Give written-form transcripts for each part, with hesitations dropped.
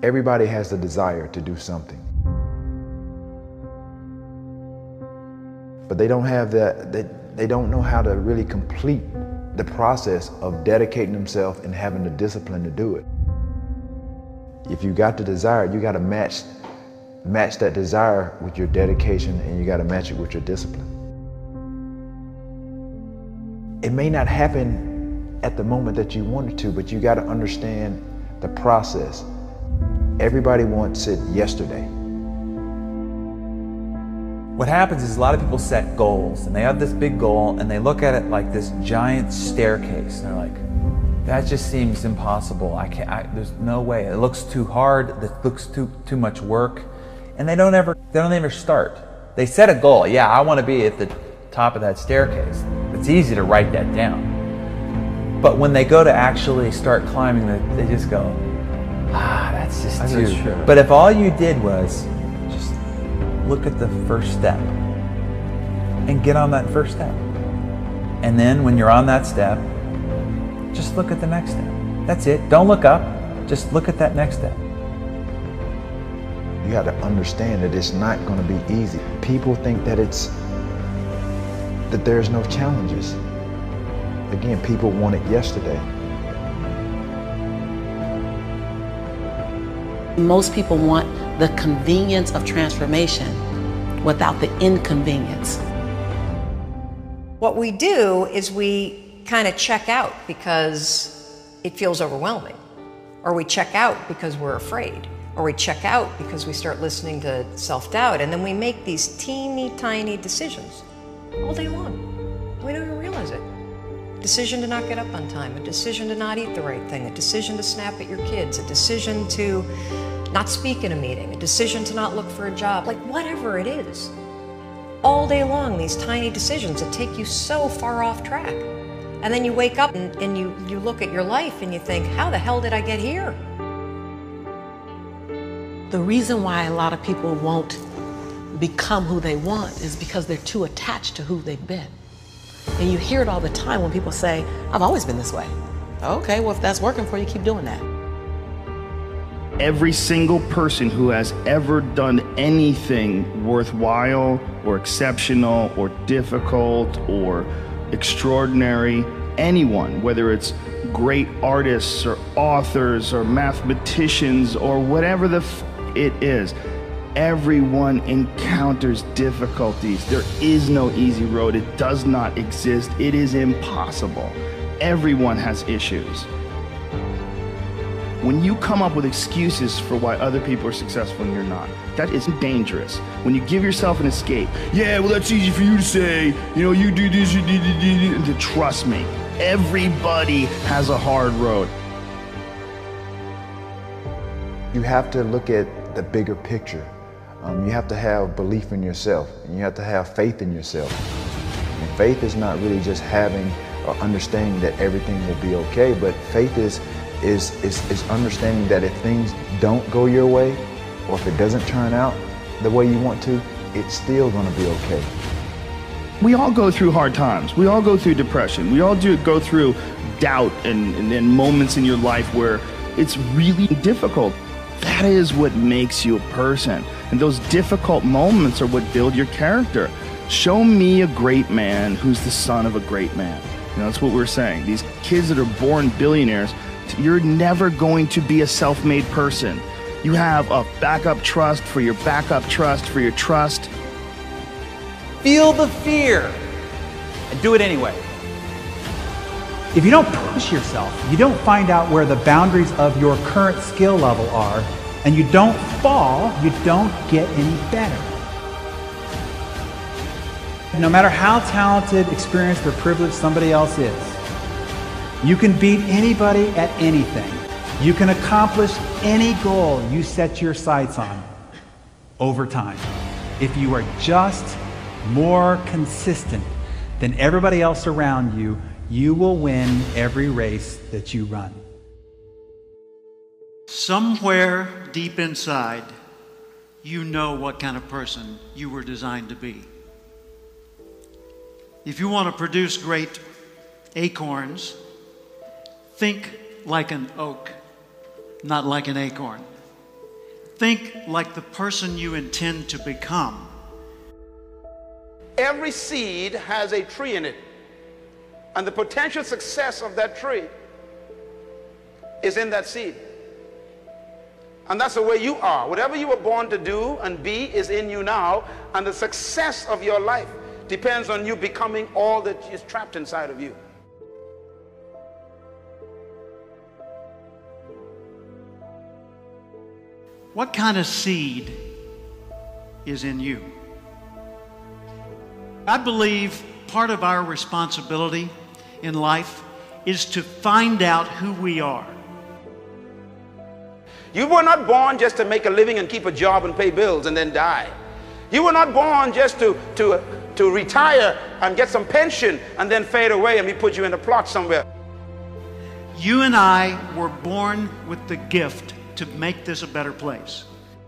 Everybody has the desire to do something, but they don't have that. They don't know how to really complete the process of dedicating themselves and having the discipline to do it. If you got the desire, you got to match that desire with your dedication, and you got to match it with your discipline. It may not happen at the moment that you want it to, but you got to understand the process. Everybody wants it yesterday. What happens is a lot of people set goals, and they have this big goal, and they look at it like this giant staircase. And they're like, that just seems impossible. There's no way. It looks too hard. It looks too much work. And they don't ever start. They set a goal. Yeah, I want to be at the top of that staircase. It's easy to write that down. But when they go to actually start climbing, they just go, that's just too. True. But if all you did was just look at the first step and get on that first step. And then when you're on that step, just look at the next step. That's it. Don't look up. Just look at that next step. You got to understand that it's not going to be easy. People think that there's no challenges. Again, people want it yesterday. Most people want the convenience of transformation without the inconvenience. What we do is we kind of check out because it feels overwhelming, or we check out because we're afraid, or we check out because we start listening to self-doubt, and then we make these teeny tiny decisions all day long. We don't even realize it. Decision to not get up on time, a decision to not eat the right thing, a decision to snap at your kids, a decision to not speak in a meeting, a decision to not look for a job, like whatever it is. All day long, these tiny decisions that take you so far off track. And then you wake up and you look at your life and you think, how the hell did I get here? The reason why a lot of people won't become who they want is because they're too attached to who they've been. And you hear it all the time when people say, I've always been this way. Okay, well, if that's working for you, keep doing that. Every single person who has ever done anything worthwhile or exceptional or difficult or extraordinary, anyone, whether it's great artists or authors or mathematicians or whatever it is, everyone encounters difficulties. There is no easy road. It does not exist. It is impossible. Everyone has issues. When you come up with excuses for why other people are successful and you're not, that is dangerous. When you give yourself an escape, yeah, well, that's easy for you to say, you do this, you do. Trust me, everybody has a hard road. You have to look at the bigger picture. You have to have belief in yourself, and you have to have faith in yourself. And faith is not really just having or understanding that everything will be okay, but faith is understanding that if things don't go your way, or if it doesn't turn out the way you want to, it's still going to be okay. We all go through hard times. We all go through depression. We all go through doubt and moments in your life where it's really difficult. That is what makes you a person. And those difficult moments are what build your character. Show me a great man who's the son of a great man. That's what we're saying. These kids that are born billionaires, you're never going to be a self-made person. You have a backup trust for your backup trust for your trust. Feel the fear and do it anyway. If you don't push yourself, you don't find out where the boundaries of your current skill level are, and you don't fall, you don't get any better. No matter how talented, experienced, or privileged somebody else is, you can beat anybody at anything. You can accomplish any goal you set your sights on over time. If you are just more consistent than everybody else around you, you will win every race that you run. Somewhere deep inside, you know what kind of person you were designed to be. If you want to produce great acorns, think like an oak, not like an acorn. Think like the person you intend to become. Every seed has a tree in it, and the potential success of that tree is in that seed. And that's the way you are. Whatever you were born to do and be is in you now, and the success of your life depends on you becoming all that is trapped inside of you. What kind of seed is in you? I believe part of our responsibility in life is to find out who we are. You were not born just to make a living and keep a job and pay bills and then die. You were not born just to retire and get some pension and then fade away and we put you in a plot somewhere. You and I were born with the gift to make this a better place.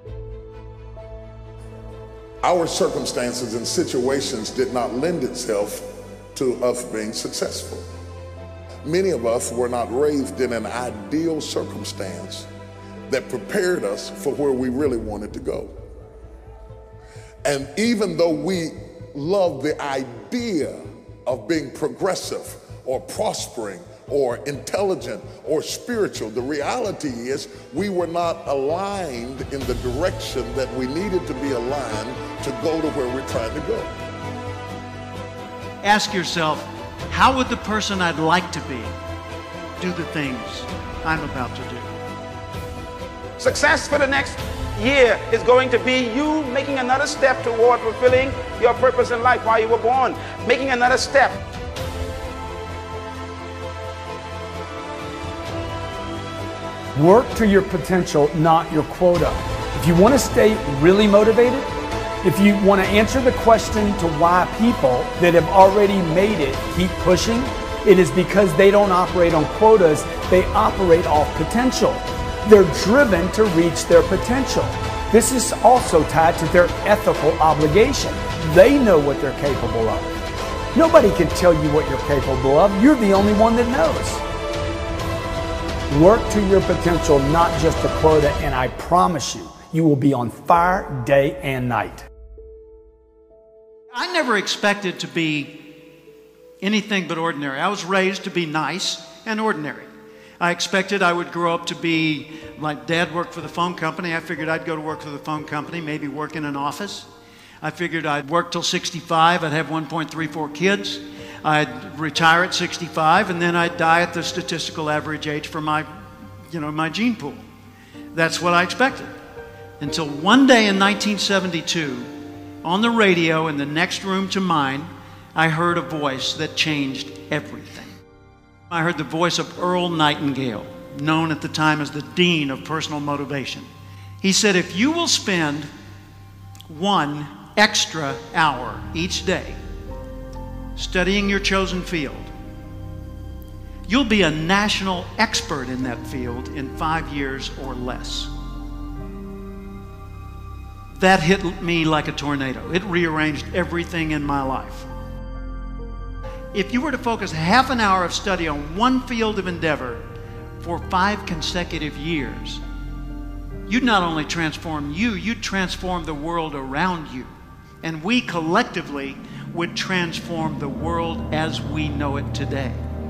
Our circumstances and situations did not lend itself to us being successful. Many of us were not raised in an ideal circumstance that prepared us for where we really wanted to go. And even though we love the idea of being progressive or prospering or intelligent or spiritual, the reality is we were not aligned in the direction that we needed to be aligned to go to where we're trying to go. Ask yourself, how would the person I'd like to be do the things I'm about to do? Success for the next year is going to be you making another step toward fulfilling your purpose in life while you were born, making another step. Work to your potential, not your quota. If you want to stay really motivated, if you want to answer the question to why people that have already made it keep pushing, it is because they don't operate on quotas, they operate off potential. They're driven to reach their potential. This is also tied to their ethical obligation. They know what they're capable of. Nobody can tell you what you're capable of. You're the only one that knows. Work to your potential, not just a quota, and I promise you, you will be on fire day and night. I never expected to be anything but ordinary. I was raised to be nice and ordinary. I expected I would grow up to be, my dad worked for the phone company. I figured I'd go to work for the phone company, maybe work in an office. I figured I'd work till 65. I'd have 1.34 kids. I'd retire at 65, and then I'd die at the statistical average age for my gene pool. That's what I expected. Until one day in 1972, on the radio in the next room to mine, I heard a voice that changed everything. I heard the voice of Earl Nightingale, known at the time as the Dean of Personal Motivation. He said, if you will spend 1 extra hour each day studying your chosen field, you'll be a national expert in that field in 5 years or less. That hit me like a tornado. It rearranged everything in my life. If you were to focus half an hour of study on one field of endeavor for 5 consecutive years, you'd not only transform you, you'd transform the world around you. And we collectively would transform the world as we know it today.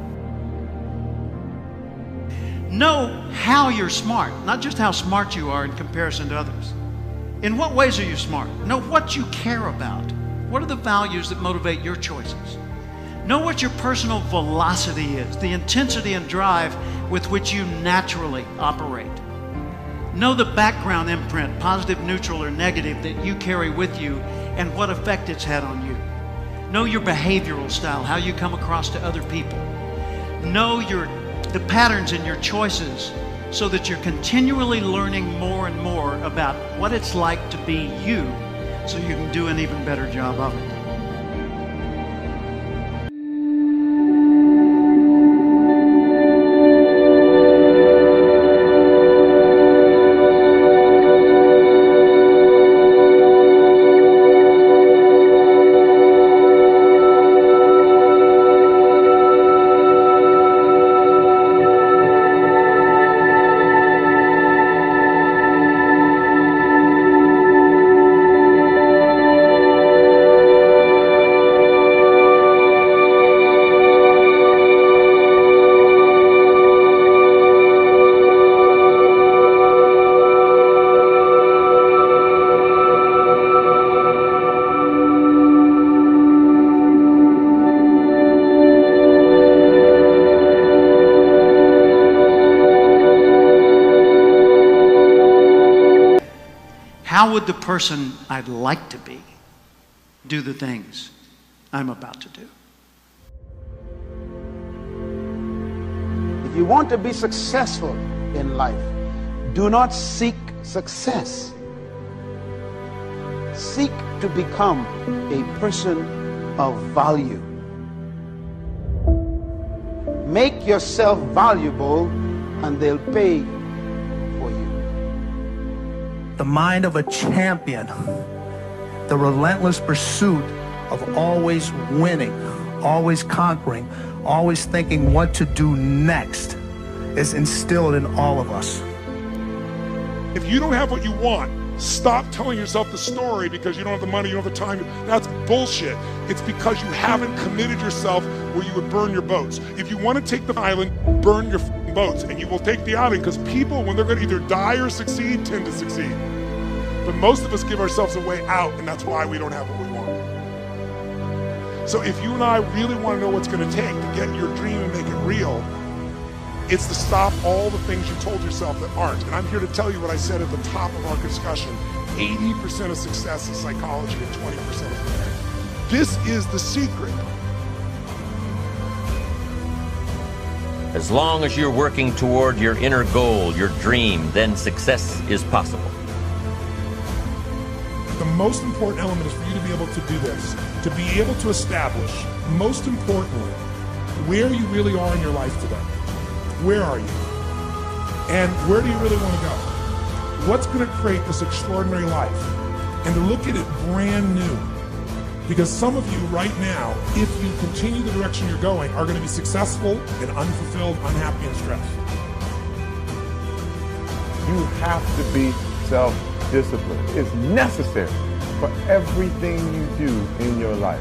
Know how you're smart, not just how smart you are in comparison to others. In what ways are you smart? Know what you care about. What are the values that motivate your choices? Know what your personal velocity is, the intensity and drive with which you naturally operate. Know the background imprint, positive, neutral, or negative, that you carry with you and what effect it's had on you. Know your behavioral style, how you come across to other people. Know the patterns in your choices so that you're continually learning more and more about what it's like to be you so you can do an even better job of it. how would the person I'd like to be do the things I'm about to do? If you want to be successful in life, do not seek success. Seek to become a person of value. Make yourself valuable and they'll pay for you. The mind of a champion, the relentless pursuit of always winning, always conquering, always thinking what to do next is instilled in all of us. If you don't have what you want, stop telling yourself the story because you don't have the money, you don't have the time. That's bullshit. It's because you haven't committed yourself where you would burn your boats. If you want to take the island, burn your boats, and you will take the island, because people, when they're going to either die or succeed, tend to succeed. But most of us give ourselves a way out, and that's why we don't have what we want. So if you and I really want to know what's going to take to get your dream and make it real, it's to stop all the things you told yourself that aren't. And I'm here to tell you what I said at the top of our discussion. 80% of success is psychology and 20% is there. This is the secret. As long as you're working toward your inner goal, your dream, then success is possible. The most important element is for you to be able to do this, to be able to establish, most importantly, where you really are in your life today. Where are you? And where do you really want to go? What's going to create this extraordinary life? And to look at it brand new. Because some of you right now, if you continue the direction you're going, are going to be successful and unfulfilled, unhappy, and stressed. You have to be self-disciplined. It's necessary for everything you do in your life.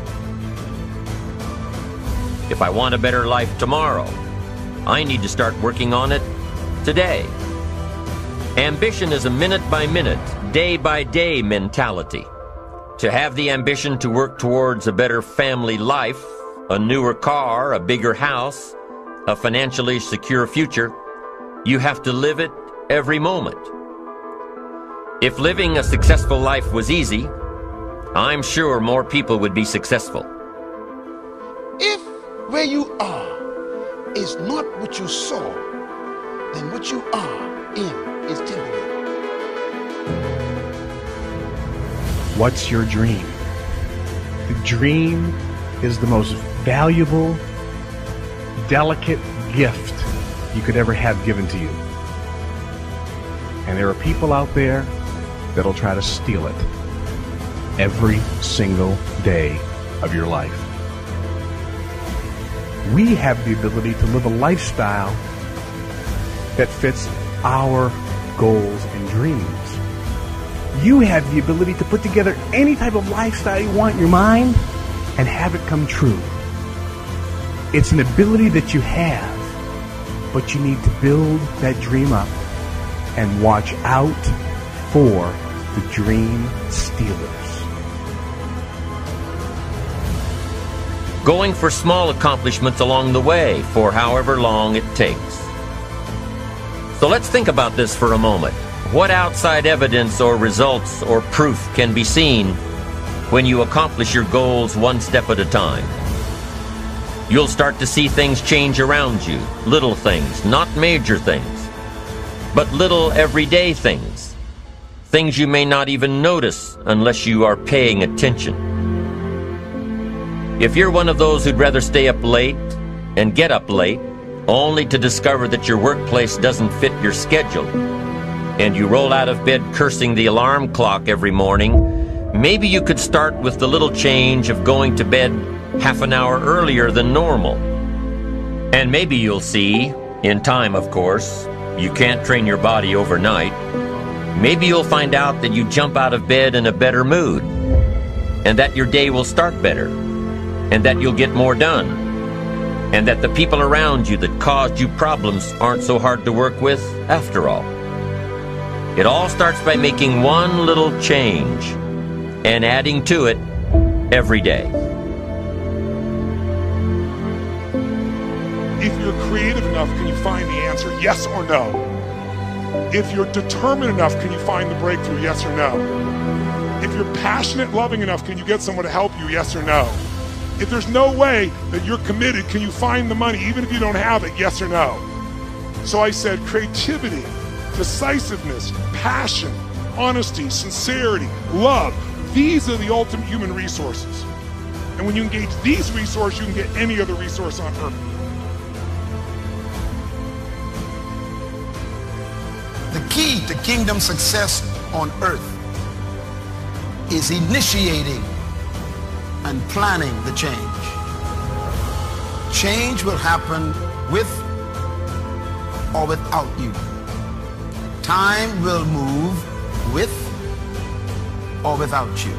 If I want a better life tomorrow, I need to start working on it today. Ambition is a minute-by-minute, day-by-day mentality. To have the ambition to work towards a better family life, a newer car, a bigger house, a financially secure future, you have to live it every moment. If living a successful life was easy, I'm sure more people would be successful. If where you are is not what you saw, then what you are in is temporary. What's your dream? The dream is the most valuable, delicate gift you could ever have given to you. And there are people out there that'll try to steal it every single day of your life. We have the ability to live a lifestyle that fits our goals and dreams. You have the ability to put together any type of lifestyle you want in your mind and have it come true. It's an ability that you have, but you need to build that dream up and watch out for the dream stealers. Going for small accomplishments along the way for however long it takes. So let's think about this for a moment. What outside evidence or results or proof can be seen when you accomplish your goals one step at a time? You'll start to see things change around you, little things, not major things, but little everyday things, things you may not even notice unless you are paying attention. If you're one of those who'd rather stay up late and get up late, only to discover that your workplace doesn't fit your schedule, and you roll out of bed cursing the alarm clock every morning, maybe you could start with the little change of going to bed half an hour earlier than normal. And maybe you'll see, in time of course, you can't train your body overnight, maybe you'll find out that you jump out of bed in a better mood, and that your day will start better, and that you'll get more done, and that the people around you that caused you problems aren't so hard to work with after all. It all starts by making one little change and adding to it every day. If you're creative enough, can you find the answer, yes or no? If you're determined enough, can you find the breakthrough? Yes or no? If you're passionate, loving enough, can you get someone to help you? Yes or no? If there's no way that you're committed, can you find the money even if you don't have it? Yes or no? So I said creativity, decisiveness, passion, honesty, sincerity, love. These are the ultimate human resources. And when you engage these resources, you can get any other resource on earth. The key to kingdom success on earth is initiating and planning the change. Change will happen with or without you. Time will move with or without you.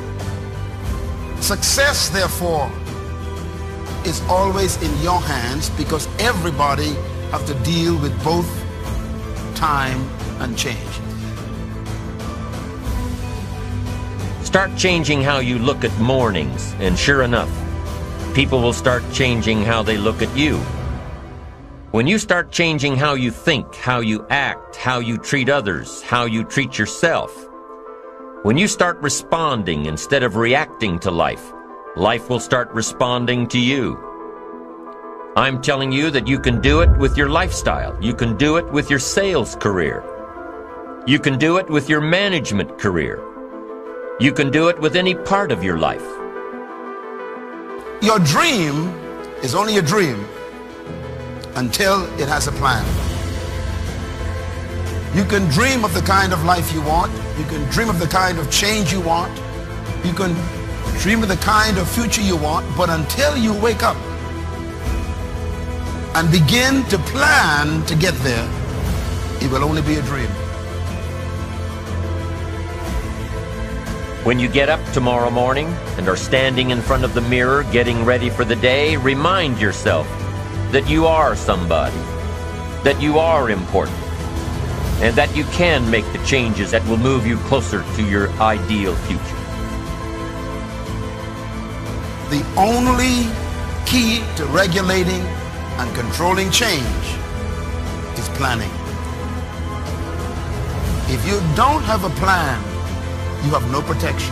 Success, therefore, is always in your hands because everybody have to deal with both time and change. Start changing how you look at mornings, and sure enough, people will start changing how they look at you. When you start changing how you think, how you act, how you treat others, how you treat yourself, when you start responding instead of reacting to life, life will start responding to you. I'm telling you that you can do it with your lifestyle. You can do it with your sales career. You can do it with your management career. You can do it with any part of your life. Your dream is only a dream until it has a plan. You can dream of the kind of life you want. You can dream of the kind of change you want. You can dream of the kind of future you want, but until you wake up and begin to plan to get there, it will only be a dream. When you get up tomorrow morning and are standing in front of the mirror getting ready for the day, remind yourself that you are somebody, that you are important, and that you can make the changes that will move you closer to your ideal future. The only key to regulating and controlling change is planning. If you don't have a plan, you have no protection.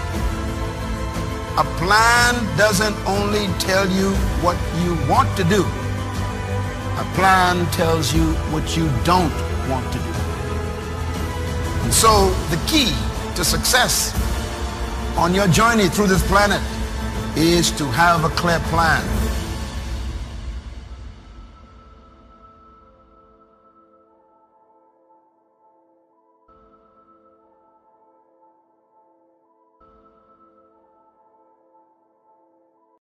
A plan doesn't only tell you what you want to do. A plan tells you what you don't want to do. And so the key to success on your journey through this planet is to have a clear plan.